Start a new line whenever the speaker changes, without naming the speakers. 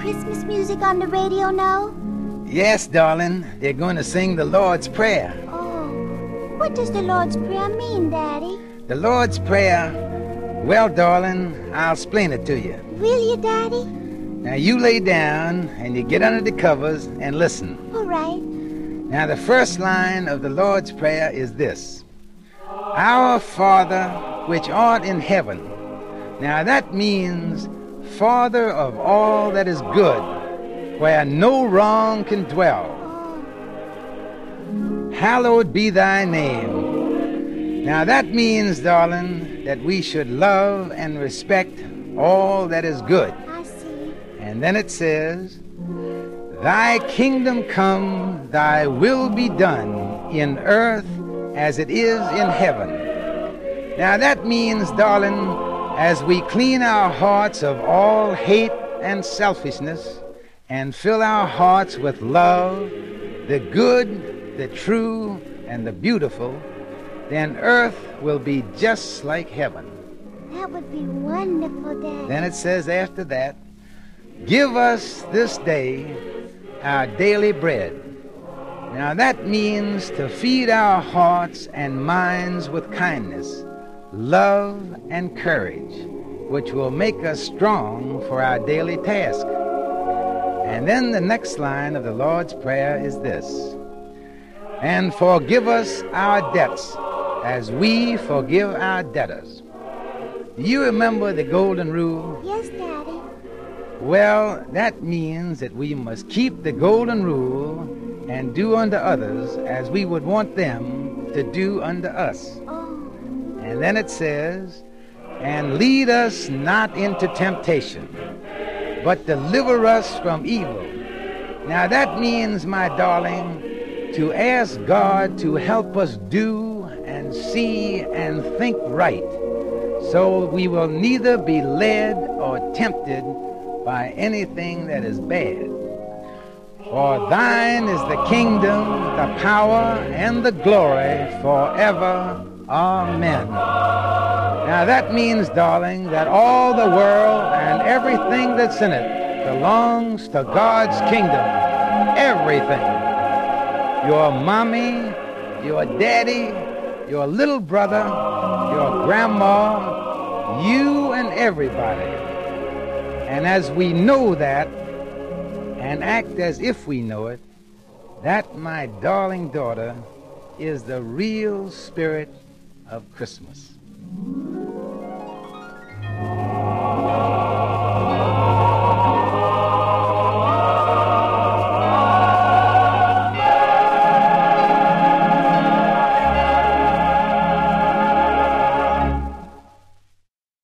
Christmas music on the radio now?
Yes, darling. They're going to sing the Lord's Prayer.
Oh, what does the Lord's Prayer mean, Daddy?
The Lord's Prayer, well, darling, I'll explain it to you.
Will you, Daddy?
Now, you lay down and you get under the covers and listen.
All right.
Now, the first line of the Lord's Prayer is this: Our Father, which art in heaven. Now, that means Father of all that is good, where no wrong can dwell. Hallowed be thy name. Now, that means, darling, that we should love and respect all that is good.
I see.
And then it says, Thy kingdom come, thy will be done, in earth as it is in heaven. Now that means, darling, as we clean our hearts of all hate and selfishness and fill our hearts with love, the good, the true, and the beautiful, then earth will be just like heaven.
That would be wonderful, Daddy.
Then it says after that, Give us this day our daily bread. Now that means to feed our hearts and minds with kindness, love, and courage, which will make us strong for our daily task. And then the next line of the Lord's Prayer is this: And forgive us our debts as we forgive our debtors. Do you remember the golden rule?
Yes, Daddy.
Well, that means that we must keep the golden rule and do unto others as we would want them to do unto us.
Oh,
And then it says, And lead us not into temptation, but deliver us from evil. Now that means, my darling, to ask God to help us do and see and think right, so we will neither be led or tempted by anything that is bad. For thine is the kingdom, the power, and the glory forever. Amen. Now that means, darling, that all the world and everything that's in it belongs to God's kingdom. Everything. Your mommy, your daddy, your little brother, your grandma, you and everybody. And as we know that and act as if we know it, that, my darling daughter, is the real spirit of Christmas.